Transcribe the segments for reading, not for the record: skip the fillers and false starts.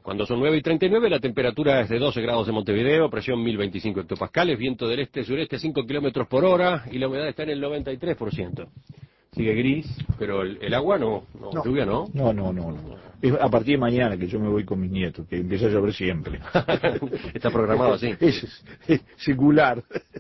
Cuando son 9:39, la temperatura es de 12 grados en Montevideo, presión 1025 hectopascales, viento del este-sureste 5 kilómetros por hora y la humedad está en el 93%. Sigue gris, pero el agua No. lluvia no. No. Es a partir de mañana que yo me voy con mis nietos, que empieza a llover siempre. Está programado así. Es singular.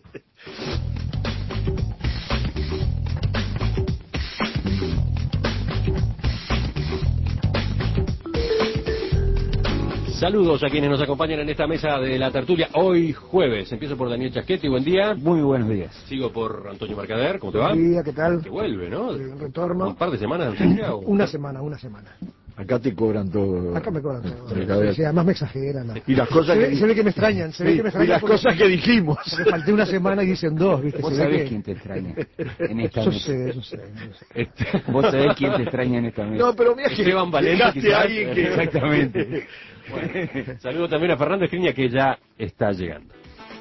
Saludos a quienes nos acompañan en esta mesa de la tertulia hoy jueves. Empiezo por Daniel Chasquetti, buen día. Muy buenos días. Sigo por Antonio Mercader, ¿cómo te va? Buen día, ¿qué tal? Que vuelve, ¿no? Retorno. ¿Un par de semanas de ausencia? Una semana. Acá te cobran todo. Acá me cobran todo. Mercader. Sí, además me exageran. ¿No? Y las cosas se ve que me extrañan. Y las cosas que dijimos. Porque falté una semana y dicen dos, ¿viste? Vos sabés quién te extraña en esta Yo mesa. sé. Vos sabés quién te extraña en esta mesa. No, pero mira que Esteban Valente, dejaste quizás. a alguien que... Exactamente. Bueno, saludo también a Fernando Escriña, que ya está llegando.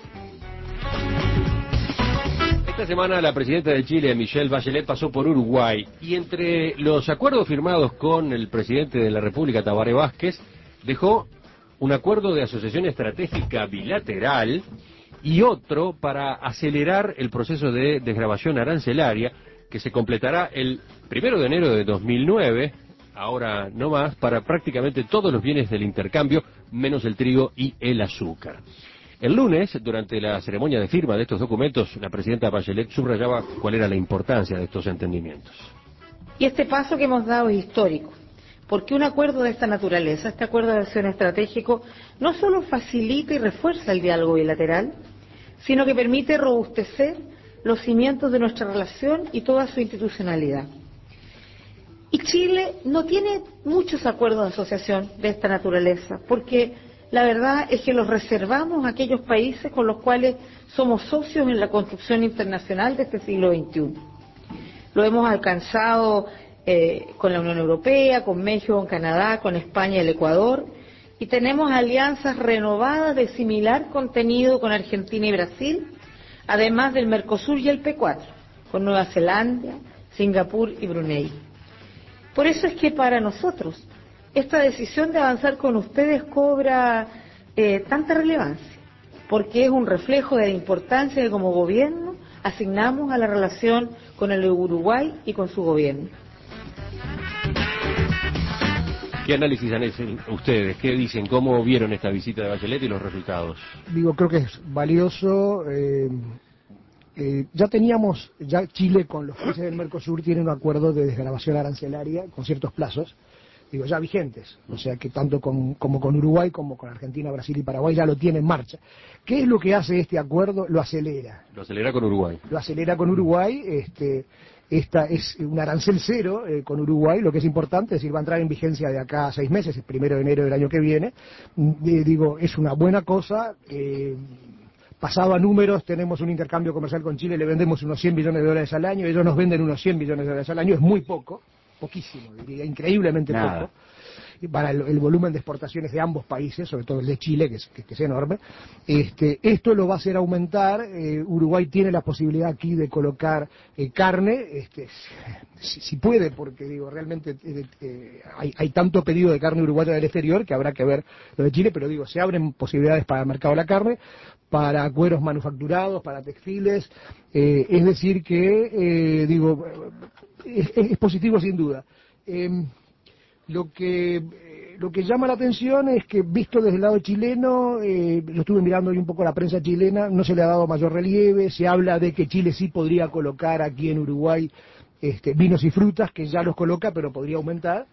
Esta semana la presidenta de Chile, Michelle Bachelet, pasó por Uruguay y entre los acuerdos firmados con el presidente de la República, Tabaré Vázquez, dejó un acuerdo de asociación estratégica bilateral y otro para acelerar el proceso de desgravación arancelaria que se completará el 1 de enero de 2009, ahora no más, para prácticamente todos los bienes del intercambio, menos el trigo y el azúcar. El lunes, durante la ceremonia de firma de estos documentos, la presidenta Bachelet subrayaba cuál era la importancia de estos entendimientos. Y este paso que hemos dado es histórico, porque un acuerdo de esta naturaleza, este acuerdo de acción estratégico, no solo facilita y refuerza el diálogo bilateral, sino que permite robustecer los cimientos de nuestra relación y toda su institucionalidad. Y Chile no tiene muchos acuerdos de asociación de esta naturaleza, porque la verdad es que los reservamos a aquellos países con los cuales somos socios en la construcción internacional de este siglo XXI. Lo hemos alcanzado con la Unión Europea, con México, con Canadá, con España y el Ecuador, y tenemos alianzas renovadas de similar contenido con Argentina y Brasil, además del Mercosur y el P4, con Nueva Zelanda, Singapur y Brunei. Por eso es que para nosotros esta decisión de avanzar con ustedes cobra tanta relevancia, porque es un reflejo de la importancia que como gobierno asignamos a la relación con el Uruguay y con su gobierno. ¿Qué análisis han hecho ustedes? ¿Qué dicen? ¿Cómo vieron esta visita de Bachelet y los resultados? Creo que es valioso. Ya Chile con los países del Mercosur tiene un acuerdo de desgravación arancelaria con ciertos plazos, ya vigentes, o sea que tanto como con Uruguay como con Argentina, Brasil y Paraguay ya lo tiene en marcha. ¿Qué es lo que hace este acuerdo? Lo acelera. Lo acelera con Uruguay. Lo acelera con Uruguay. Esta es un arancel cero con Uruguay, lo que es importante, es decir, va a entrar en vigencia de acá a 6 meses, el 1 de enero del año que viene. Es una buena cosa. Pasado a números, tenemos un intercambio comercial con Chile, le vendemos unos 100 billones de dólares al año, ellos nos venden unos 100 billones de dólares al año, es muy poco. Poquísimo, diría, increíblemente poco, y para el volumen de exportaciones de ambos países, sobre todo el de Chile, que es enorme. Esto lo va a hacer aumentar. Uruguay tiene la posibilidad aquí de colocar carne, si puede, porque realmente hay tanto pedido de carne uruguaya del exterior que habrá que ver lo de Chile, pero se abren posibilidades para el mercado de la carne, para cueros manufacturados, para textiles, es decir que, es positivo sin duda. Lo que llama la atención es que, visto desde el lado chileno, lo estuve mirando hoy un poco la prensa chilena, no se le ha dado mayor relieve, se habla de que Chile sí podría colocar aquí en Uruguay vinos y frutas, que ya los coloca, pero podría aumentar.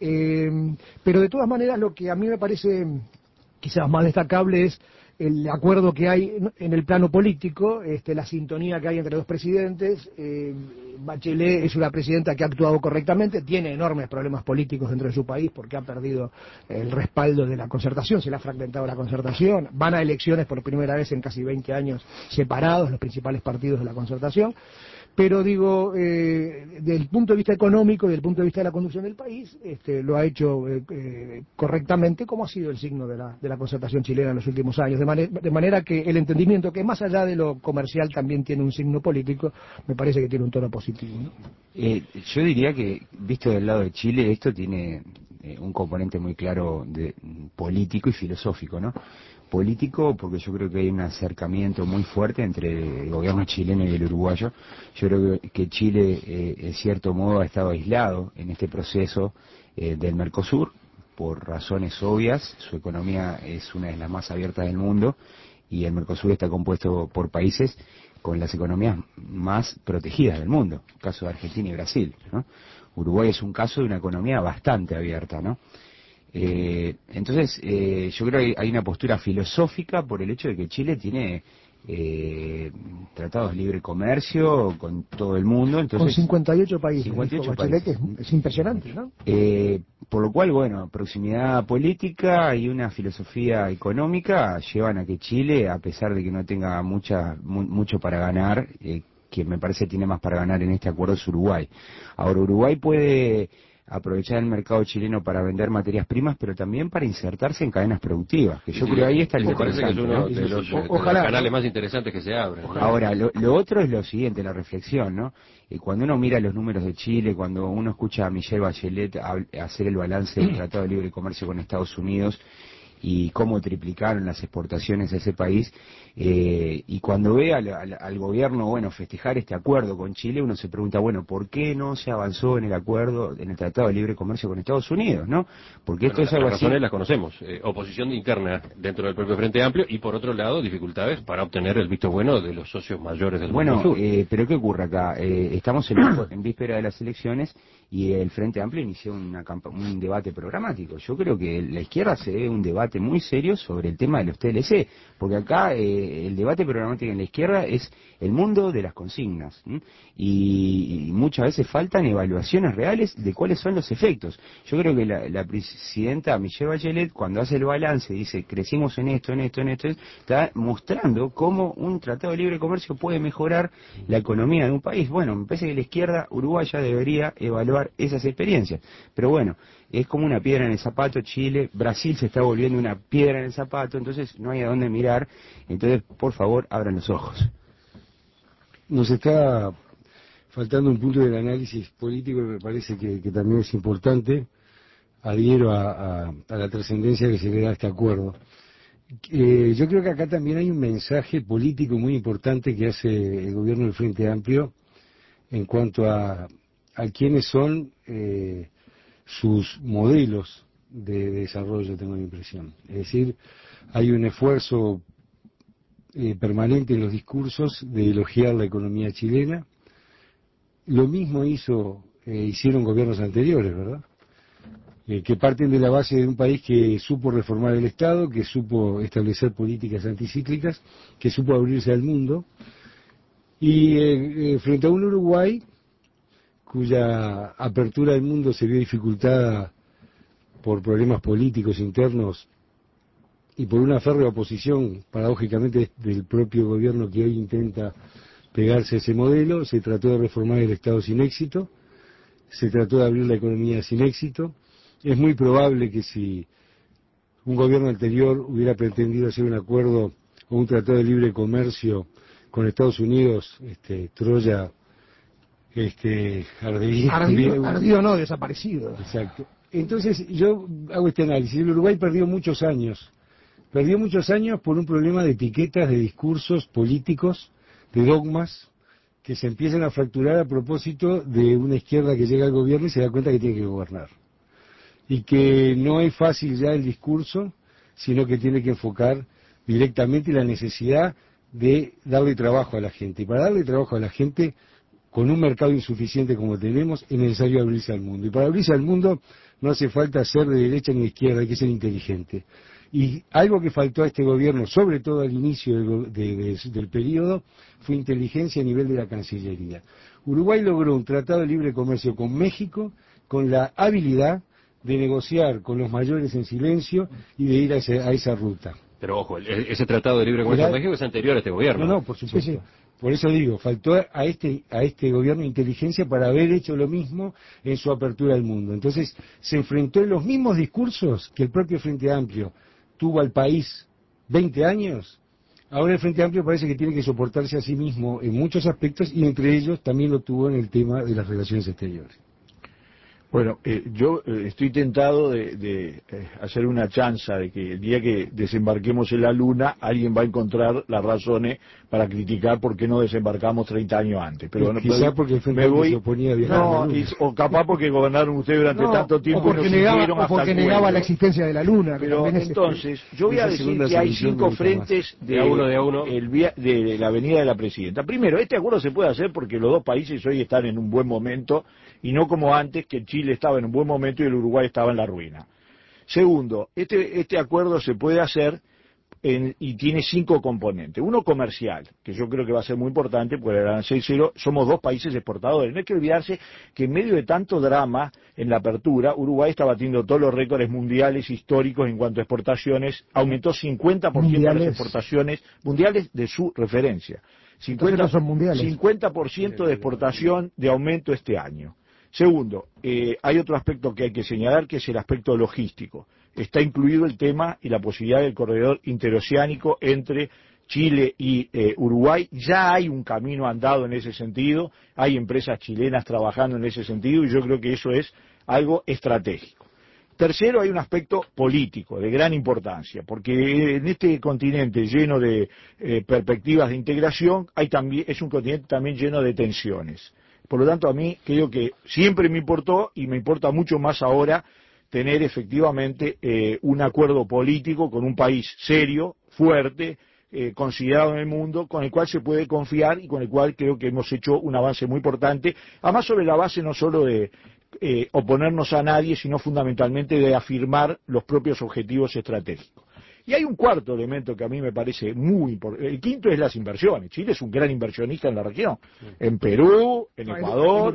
Pero de todas maneras, lo que a mí me parece quizás más destacable es el acuerdo que hay en el plano político, la sintonía que hay entre los presidentes. Bachelet es una presidenta que ha actuado correctamente, tiene enormes problemas políticos dentro de su país porque ha perdido el respaldo de la concertación, se le ha fragmentado la concertación, van a elecciones por primera vez en casi 20 años separados los principales partidos de la concertación. Pero desde el punto de vista económico y desde el punto de vista de la conducción del país, lo ha hecho correctamente, como ha sido el signo de la concertación chilena en los últimos años. De manera que el entendimiento, que más allá de lo comercial también tiene un signo político, me parece que tiene un tono positivo, ¿no? Yo diría que, visto del lado de Chile, esto tiene un componente muy claro de político y filosófico, ¿no? Político, porque yo creo que hay un acercamiento muy fuerte entre el gobierno chileno y el uruguayo. Yo creo que Chile, en cierto modo, ha estado aislado en este proceso del Mercosur, por razones obvias. Su economía es una de las más abiertas del mundo, y el Mercosur está compuesto por países con las economías más protegidas del mundo, el caso de Argentina y Brasil, ¿no? Uruguay es un caso de una economía bastante abierta, ¿no? Entonces, yo creo que hay una postura filosófica por el hecho de que Chile tiene tratados de libre comercio con todo el mundo. Entonces, con 58 países. 58 Bachelet, países. es impresionante, ¿no? Por lo cual, bueno, proximidad política y una filosofía económica llevan a que Chile, a pesar de que no tenga mucho para ganar, quien me parece tiene más para ganar en este acuerdo es Uruguay. Ahora, Uruguay puede aprovechar el mercado chileno para vender materias primas, pero también para insertarse en cadenas productivas, que yo creo ahí está el me parece que es uno ¿no? de los Ojalá, canales ¿no? más interesantes que se abren, ¿no? Ahora, lo otro es lo siguiente, la reflexión, ¿no? Cuando uno mira los números de Chile, cuando uno escucha a Michelle Bachelet hacer el balance del Tratado de Libre Comercio con Estados Unidos y cómo triplicaron las exportaciones a ese país, y cuando ve al gobierno, bueno, festejar este acuerdo con Chile, uno se pregunta, bueno, ¿por qué no se avanzó en el acuerdo, en el Tratado de Libre Comercio con Estados Unidos, ¿no? Porque esto Bueno, es algo las así. razones las conocemos. Oposición interna dentro del propio Frente Amplio y, por otro lado, dificultades para obtener el visto bueno de los socios mayores del Bueno, Mercosur. pero ¿qué ocurre acá? Estamos en víspera de las elecciones y el Frente Amplio inició un debate programático. Yo creo que la izquierda se debe un debate muy serio sobre el tema de los TLC, porque acá el debate programático en la izquierda es el mundo de las consignas, ¿m? Y muchas veces faltan evaluaciones reales de cuáles son los efectos. Yo creo que la presidenta Michelle Bachelet, cuando hace el balance, dice, crecimos en esto, está mostrando cómo un tratado de libre comercio puede mejorar la economía de un país. Bueno, me parece que la izquierda uruguaya debería evaluar esas experiencias. Pero bueno, es como una piedra en el zapato. Chile, Brasil se está volviendo una piedra en el zapato, entonces no hay a dónde mirar. Entonces, por favor, abran los ojos. Nos está faltando un punto del análisis político que me parece que también es importante. Adhiero a la trascendencia que se le da a este acuerdo. Yo creo que acá también hay un mensaje político muy importante que hace el gobierno del Frente Amplio en cuanto a quiénes son sus modelos de desarrollo, tengo la impresión. Es decir, hay un esfuerzo permanente en los discursos de elogiar la economía chilena. Lo mismo hicieron gobiernos anteriores, ¿verdad? Que parten de la base de un país que supo reformar el Estado, que supo establecer políticas anticíclicas, que supo abrirse al mundo, y frente a un Uruguay cuya apertura al mundo se vio dificultada por problemas políticos internos y por una férrea oposición, paradójicamente, del propio gobierno que hoy intenta pegarse a ese modelo. Se trató de reformar el Estado sin éxito, se trató de abrir la economía sin éxito. Es muy probable que si un gobierno anterior hubiera pretendido hacer un acuerdo o un tratado de libre comercio con Estados Unidos, Troya ardido no, desaparecido. Exacto. Entonces yo hago este análisis. El Uruguay perdió muchos años por un problema de etiquetas, de discursos políticos, de dogmas que se empiezan a fracturar a propósito de una izquierda que llega al gobierno y se da cuenta que tiene que gobernar. Y que no es fácil ya el discurso, sino que tiene que enfocar directamente la necesidad de darle trabajo a la gente. Y para darle trabajo a la gente, con un mercado insuficiente como tenemos, es necesario abrirse al mundo. Y para abrirse al mundo no hace falta ser de derecha ni de izquierda, hay que ser inteligente. Y algo que faltó a este gobierno, sobre todo al inicio del periodo, fue inteligencia a nivel de la Cancillería. Uruguay logró un tratado de libre comercio con México con la habilidad de negociar con los mayores en silencio y de ir a esa ruta. Pero ojo, ese tratado de libre comercio con México es anterior a este gobierno. No, por supuesto. Sí. Por eso digo, faltó a este gobierno inteligencia para haber hecho lo mismo en su apertura al mundo. Entonces, se enfrentó en los mismos discursos que el propio Frente Amplio tuvo al país 20 años. Ahora el Frente Amplio parece que tiene que soportarse a sí mismo en muchos aspectos y entre ellos también lo tuvo en el tema de las relaciones exteriores. Bueno, yo estoy tentado de hacer una chanza de que el día que desembarquemos en la Luna alguien va a encontrar las razones para criticar por qué no desembarcamos 30 años antes. Pero quizá porque el Frente Amplio se oponía a viajar a la Luna. O capaz porque gobernaron ustedes durante tanto tiempo o porque negaba la existencia de la Luna. Pero entonces, yo voy a decir que hay 5 frentes de la venida de la presidenta. Primero, este acuerdo se puede hacer porque los dos países hoy están en un buen momento y no como antes, que Chile estaba en un buen momento y el Uruguay estaba en la ruina. Segundo, este acuerdo se puede hacer y tiene 5 componentes. Uno comercial, que yo creo que va a ser muy importante, porque el arancel cero, somos 2 países exportadores. No hay que olvidarse que en medio de tanto drama en la apertura, Uruguay está batiendo todos los récords mundiales históricos en cuanto a exportaciones. Aumentó 50% las exportaciones mundiales de su referencia. 50% de exportación de aumento este año. Segundo, hay otro aspecto que hay que señalar, que es el aspecto logístico. Está incluido el tema y la posibilidad del corredor interoceánico entre Chile y Uruguay. Ya hay un camino andado en ese sentido, hay empresas chilenas trabajando en ese sentido y yo creo que eso es algo estratégico. Tercero, hay un aspecto político de gran importancia, porque en este continente lleno de perspectivas de integración es un continente también lleno de tensiones. Por lo tanto, a mí creo que siempre me importó y me importa mucho más ahora tener efectivamente un acuerdo político con un país serio, fuerte, considerado en el mundo, con el cual se puede confiar y con el cual creo que hemos hecho un avance muy importante, además sobre la base no solo de oponernos a nadie, sino fundamentalmente de afirmar los propios objetivos estratégicos. Y hay un cuarto elemento que a mí me parece muy importante. El quinto es las inversiones. Chile es un gran inversionista en la región. En Perú, en Ecuador,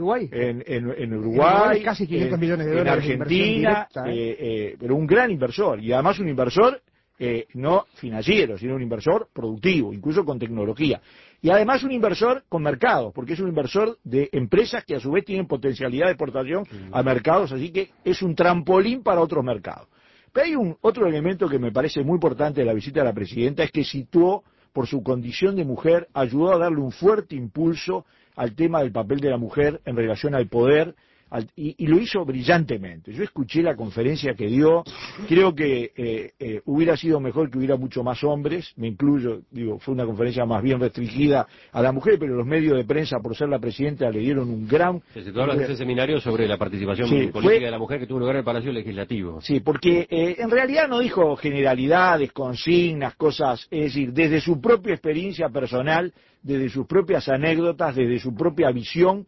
en Uruguay, casi 500 millones de dólares en Argentina, pero un gran inversor. Y además un inversor no financiero, sino un inversor productivo, incluso con tecnología. Y además un inversor con mercados, porque es un inversor de empresas que a su vez tienen potencialidad de exportación a mercados, así que es un trampolín para otros mercados. Pero hay otro elemento que me parece muy importante de la visita de la presidenta, es que situó, por su condición de mujer, ayudó a darle un fuerte impulso al tema del papel de la mujer en relación al poder, y lo hizo brillantemente. Yo escuché la conferencia que dio, creo que hubiera sido mejor que hubiera mucho más hombres, me incluyo, digo, fue una conferencia más bien restringida a la mujer, pero los medios de prensa, por ser la presidenta, le dieron un gran... Tú hablas de ese seminario sobre la participación política de la mujer que tuvo lugar en el Palacio Legislativo. Sí, porque en realidad no dijo generalidades, consignas, cosas, es decir, desde su propia experiencia personal, desde sus propias anécdotas, desde su propia visión,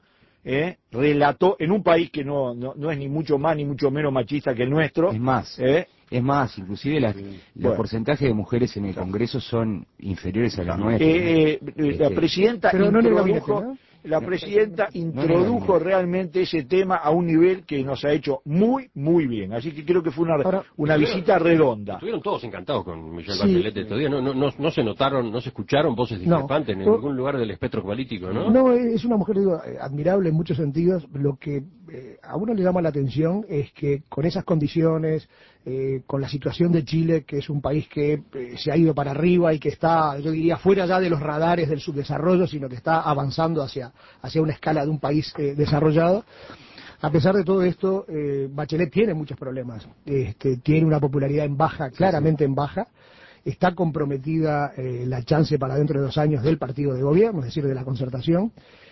relató en un país que no es ni mucho más ni mucho menos machista que el nuestro. Es más, inclusive los porcentajes de mujeres en el Congreso son inferiores a los nuestros. La presidenta introdujo realmente ese tema a un nivel que nos ha hecho muy, muy bien. Así que creo que fue una visita redonda. Estuvieron todos encantados con Michelle Bachelet estos días. No se notaron, no se escucharon voces discrepantes en ningún lugar del espectro político, ¿no? No, es una mujer, digo, admirable en muchos sentidos. Lo que a uno le llama la atención es que con esas condiciones, con la situación de Chile, que es un país que se ha ido para arriba y que está, yo diría, fuera ya de los radares del subdesarrollo, sino que está avanzando hacia una escala de un país desarrollado. A pesar de todo esto, Bachelet tiene muchos problemas. Tiene una popularidad en baja, claramente en baja. Está comprometida la chance para dentro de 2 años del partido de gobierno, es decir, de la Concertación.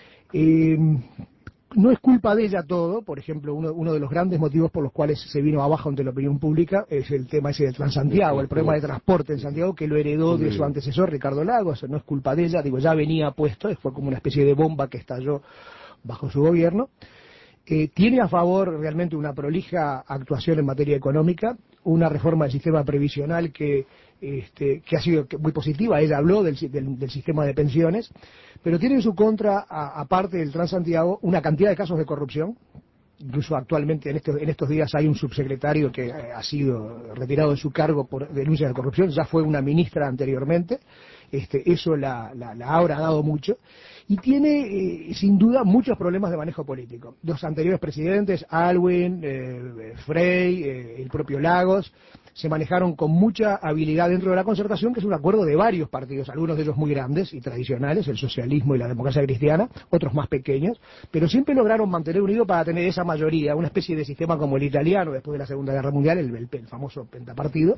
No es culpa de ella todo. Por ejemplo, uno de los grandes motivos por los cuales se vino abajo ante la opinión pública es el tema ese de Transantiago, el problema de transporte en Santiago, que lo heredó de su antecesor Ricardo Lagos. No es culpa de ella, digo, ya venía puesto, fue como una especie de bomba que estalló bajo su gobierno. Tiene a favor realmente una prolija actuación en materia económica, una reforma del sistema previsional que ha sido muy positiva. Ella habló del sistema de pensiones, pero tiene en su contra, aparte del Transantiago, una cantidad de casos de corrupción. Incluso actualmente en estos días hay un subsecretario que ha sido retirado de su cargo por denuncias de corrupción, ya fue una ministra anteriormente. Eso la habrá dado mucho, y tiene sin duda muchos problemas de manejo político. Los anteriores presidentes, Aylwin, Frey, el propio Lagos, se manejaron con mucha habilidad dentro de la concertación, que es un acuerdo de varios partidos, algunos de ellos muy grandes y tradicionales, el socialismo y la democracia cristiana, otros más pequeños, pero siempre lograron mantener unido para tener esa mayoría, una especie de sistema como el italiano después de la Segunda Guerra Mundial, el famoso pentapartido.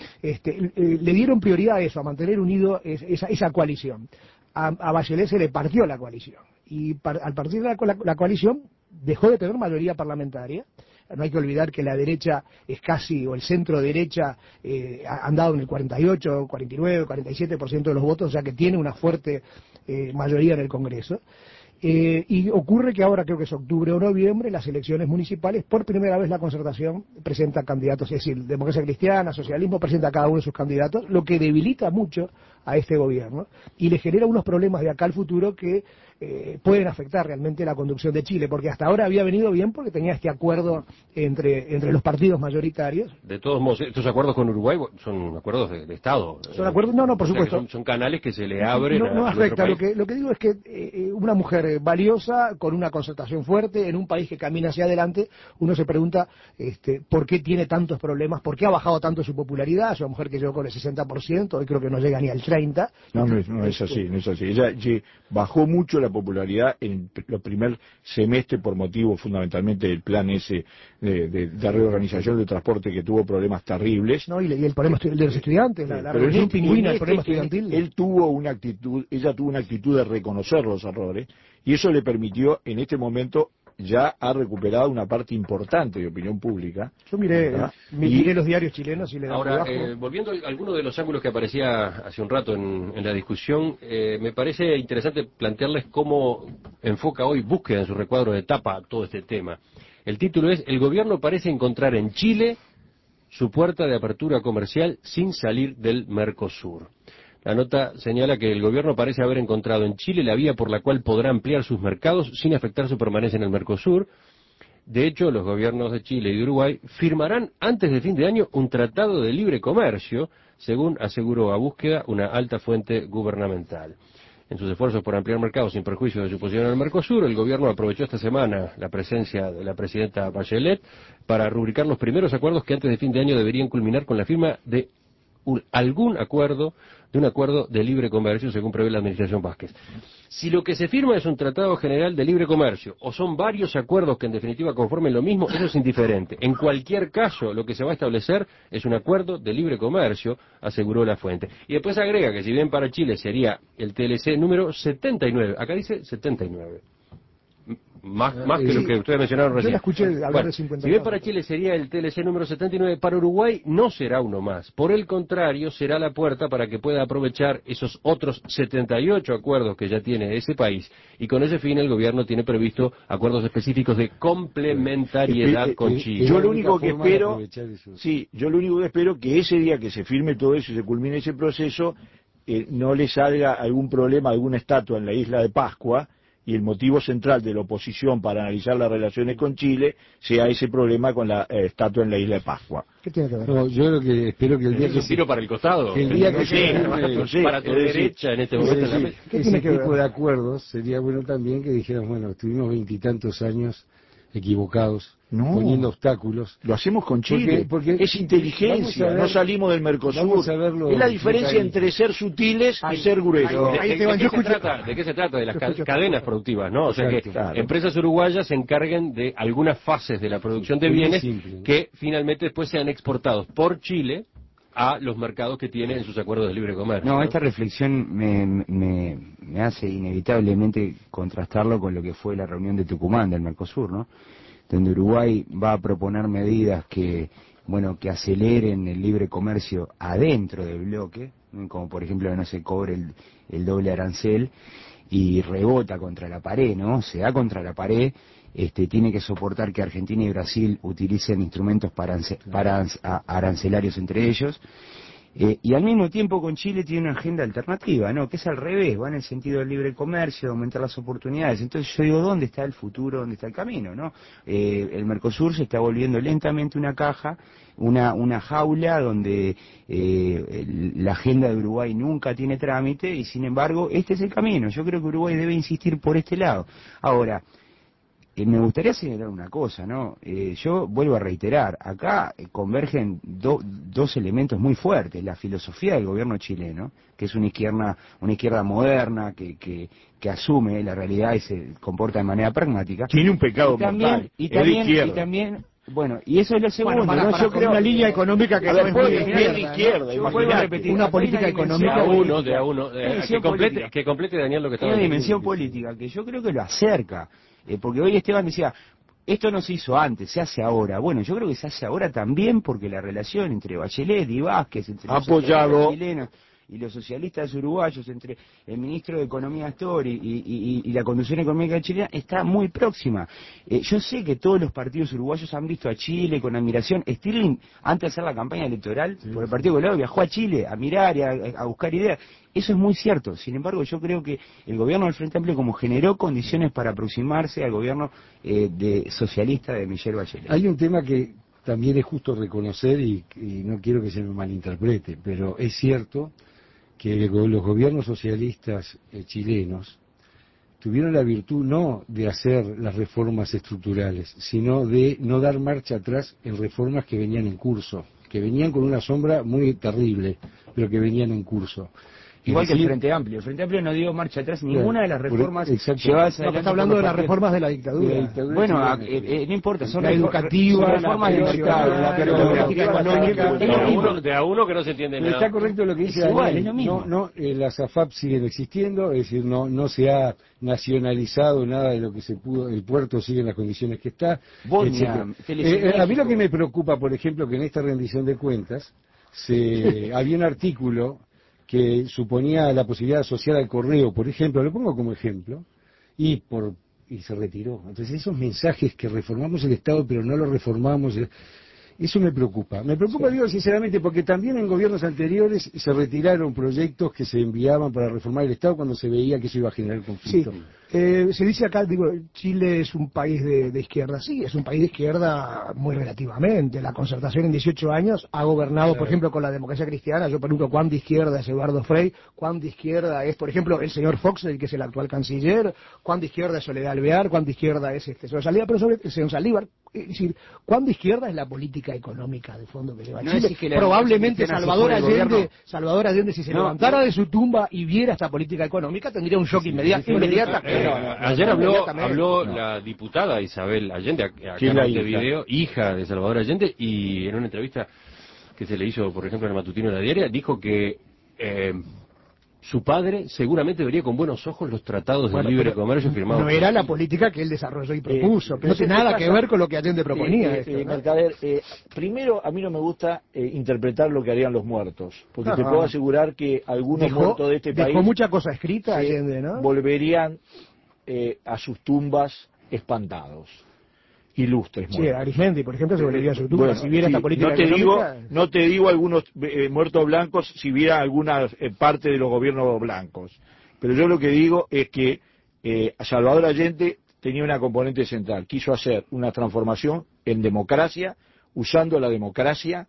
Le dieron prioridad a eso, a mantener unido esa coalición. A Bachelet se le partió la coalición, y al partir de la coalición dejó de tener mayoría parlamentaria. No hay que olvidar que la derecha es casi, o el centro derecha, ha andado en el 48, 49, 47% de los votos, o sea que tiene una fuerte mayoría en el Congreso. Y ocurre que ahora, creo que es octubre o noviembre, las elecciones municipales, por primera vez la concertación presenta candidatos, es decir, democracia cristiana, socialismo, presenta cada uno de sus candidatos, lo que debilita mucho a este gobierno y le genera unos problemas de acá al futuro que pueden afectar realmente la conducción de Chile, porque hasta ahora había venido bien porque tenía este acuerdo entre los partidos mayoritarios. De todos modos, estos acuerdos con Uruguay son acuerdos de Estado. Son acuerdos, no, por supuesto. Son canales que se le abren no a afecta. nuestro país. Lo que digo es que una mujer valiosa, con una concertación fuerte, en un país que camina hacia adelante, uno se pregunta por qué tiene tantos problemas, por qué ha bajado tanto su popularidad. Es una mujer que llegó con el 60%, hoy creo que no llega ni al 30%. No es así. Ella bajó mucho la popularidad en el primer semestre por motivo fundamentalmente del plan ese de reorganización del transporte, que tuvo problemas terribles. No, y el problema de los estudiantes, la revolución pingüina, el problema estudiantil. Ella tuvo una actitud de reconocer los errores, y eso le permitió, en este momento, ya ha recuperado una parte importante de opinión pública. Yo miré los diarios chilenos y le da Ahora, volviendo a alguno de los ángulos que aparecía hace un rato en la discusión, me parece interesante plantearles cómo enfoca hoy Búsqueda en su recuadro de tapa todo este tema. El título es: el gobierno parece encontrar en Chile su puerta de apertura comercial sin salir del Mercosur. La nota señala que el gobierno parece haber encontrado en Chile la vía por la cual podrá ampliar sus mercados sin afectar su permanencia en el Mercosur. De hecho, los gobiernos de Chile y de Uruguay firmarán antes de fin de año un tratado de libre comercio, según aseguró a Búsqueda una alta fuente gubernamental. En sus esfuerzos por ampliar mercados sin perjuicio de su posición en el Mercosur, el gobierno aprovechó esta semana la presencia de la presidenta Bachelet para rubricar los primeros acuerdos que antes de fin de año deberían culminar con la firma de un acuerdo de libre comercio, según prevé la administración Vázquez. Si lo que se firma es un tratado general de libre comercio o son varios acuerdos que en definitiva conformen lo mismo, eso es indiferente. En cualquier caso, lo que se va a establecer es un acuerdo de libre comercio, aseguró la fuente. Y después agrega que si bien para Chile sería el TLC número 79, acá dice 79. Más que lo que ustedes mencionaron recién. Yo la escuché hablar de 54. Si bien para Chile sería el TLC número 79, para Uruguay no será uno más. Por el contrario, será la puerta para que pueda aprovechar esos otros 78 acuerdos que ya tiene ese país. Y con ese fin el gobierno tiene previsto acuerdos específicos de complementariedad con Chile. Yo lo único que espero, que ese día que se firme todo eso y se culmine ese proceso, no le salga algún problema, alguna estatua en la isla de Pascua, y el motivo central de la oposición para analizar las relaciones con Chile sea ese problema con la estatua en la isla de Pascua. ¿Qué tiene que ver? No, yo lo que espero que el día que un tiro para el costado. El día que para tu derecha en este momento. Ese tipo de acuerdos sería bueno también que dijeran, bueno, estuvimos 20 y tantos años equivocados, poniendo obstáculos. Lo hacemos con Chile, porque es inteligencia, no salimos del Mercosur. Es la diferencia entre ser sutiles y ser gruesos. ¿De qué se trata? De las cadenas productivas, ¿no? O sea, que empresas uruguayas se encarguen de algunas fases de la producción de bienes que finalmente después sean exportados por Chile a los mercados que tiene en sus acuerdos de libre comercio. No, esta reflexión me hace inevitablemente contrastarlo con lo que fue la reunión de Tucumán del Mercosur, ¿no? Donde Uruguay va a proponer medidas que aceleren el libre comercio adentro del bloque, ¿no? Como por ejemplo que no se cobre el doble arancel, y rebota contra la pared, ¿no? Se da contra la pared. Tiene que soportar que Argentina y Brasil utilicen instrumentos arancelarios entre ellos, y al mismo tiempo con Chile tiene una agenda alternativa, ¿no? Que es al revés, va en el sentido del libre comercio, de aumentar las oportunidades. Entonces yo digo, ¿dónde está el futuro? ¿Dónde está el camino? ¿No? El Mercosur se está volviendo lentamente una caja, una jaula donde la agenda de Uruguay nunca tiene trámite, y sin embargo este es el camino. Yo creo que Uruguay debe insistir por este lado. Ahora, me gustaría señalar una cosa, ¿no? Yo vuelvo a reiterar, acá convergen dos elementos muy fuertes: la filosofía del gobierno chileno, que es una izquierda moderna, que asume la realidad y se comporta de manera pragmática. Tiene un pecado mortal, y también, bueno, y eso es lo segundo, bueno, ¿no? Yo creo una línea económica que no es muy de izquierda, yo vuelvo a repetir, una política económica que complete Daniel lo que estaba una diciendo. dimensión política que yo creo que lo acerca, porque hoy Esteban decía, esto no se hizo antes, se hace ahora. Bueno, yo creo que se hace ahora también porque la relación entre Bachelet y Vázquez, entre los apoyado chilenos y los socialistas uruguayos, entre el ministro de Economía Astor y la conducción económica chilena, está muy próxima. Yo sé que todos los partidos uruguayos han visto a Chile con admiración. Stirling, antes de hacer la campaña electoral por el Partido Colorado, viajó a Chile a mirar y a buscar ideas. Eso es muy cierto. Sin embargo, yo creo que el gobierno del Frente Amplio como generó condiciones para aproximarse al gobierno socialista de Michelle Bachelet. Hay un tema que también es justo reconocer y no quiero que se me malinterprete, pero es cierto que los gobiernos socialistas chilenos tuvieron la virtud no de hacer las reformas estructurales, sino de no dar marcha atrás en reformas que venían en curso, que venían con una sombra muy terrible, pero que venían en curso. Igual que el Frente Amplio. El Frente Amplio no dio marcha atrás ninguna de las reformas llevadas adelante. Está hablando de las reformas de la dictadura. Bueno, no importa, son la educativa, reformas del Estado, la política económica. De a uno que no se entiende nada. Está correcto lo que dice igual, es lo mismo. Las AFAP siguen existiendo, es decir, no se ha nacionalizado nada de lo que se pudo, el puerto sigue en las condiciones que está. A mí lo que me preocupa, por ejemplo, que en esta rendición de cuentas había un artículo que suponía la posibilidad de asociar al correo, por ejemplo, lo pongo como ejemplo, y se retiró. Entonces esos mensajes que reformamos el Estado pero no lo reformamos, eso me preocupa. Me preocupa, digo sinceramente, porque también en gobiernos anteriores se retiraron proyectos que se enviaban para reformar el Estado cuando se veía que eso iba a generar conflicto. Sí. Se dice acá, digo, Chile es un país de izquierda. Sí, es un país de izquierda muy relativamente. La Concertación en 18 años ha gobernado, por ejemplo, con la democracia cristiana. Yo pregunto cuán de izquierda es Eduardo Frei, cuán de izquierda es, por ejemplo, el señor Fox, el que es el actual canciller, cuán de izquierda es Soledad Alvear, cuán de izquierda es señor Saldívar, pero sobre el señor Saldívar. Es decir, cuán de izquierda es la política económica de fondo que lleva Chile. Probablemente Salvador Allende, si se levantara de su tumba y viera esta política económica, tendría un shock inmediato. Ayer habló la diputada Isabel Allende, acá en este video, hija de Salvador Allende, y en una entrevista que se le hizo, por ejemplo, en el matutino de La Diaria, dijo que su padre seguramente vería con buenos ojos los tratados de libre comercio firmados. No era la política que él desarrolló y propuso, que no tiene nada que ver con lo que Allende proponía. Mercader, primero, a mí no me gusta interpretar lo que harían los muertos, porque te puedo asegurar que algunos muertos de este país dejó mucha cosa escrita, Allende, ¿no? Volverían a sus tumbas espantados. Ilustres muertos. Sí, Arismendi, por ejemplo, se volvería a su tumba si viera esta política económica. No te digo algunos muertos blancos si viera alguna parte de los gobiernos blancos, pero yo lo que digo es que Salvador Allende tenía una componente central, quiso hacer una transformación en democracia, usando la democracia,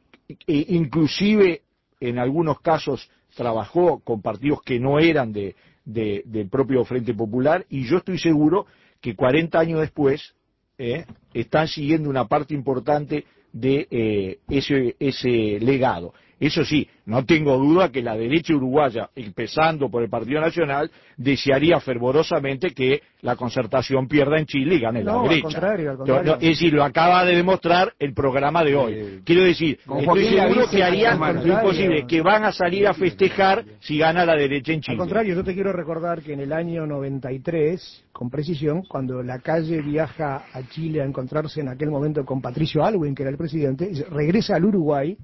inclusive en algunos casos trabajó con partidos que no eran del propio Frente Popular, y yo estoy seguro que 40 años después están siguiendo una parte importante de ese legado. Eso sí, no tengo duda que la derecha uruguaya, empezando por el Partido Nacional, desearía fervorosamente que la Concertación pierda en Chile y gane la derecha. Al contrario. Es decir, lo acaba de demostrar el programa de hoy. Quiero decir, estoy seguro que harían lo imposible, que van a salir a festejar si gana la derecha en Chile. Al contrario, yo te quiero recordar que en el año 93, con precisión, cuando Lacalle viaja a Chile a encontrarse en aquel momento con Patricio Aylwin, que era el presidente, regresa al Uruguay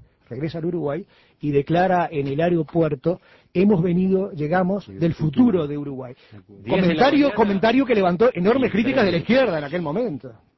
y declara en el aeropuerto: llegamos del futuro de Uruguay. Comentario que levantó enormes críticas de la izquierda en aquel momento.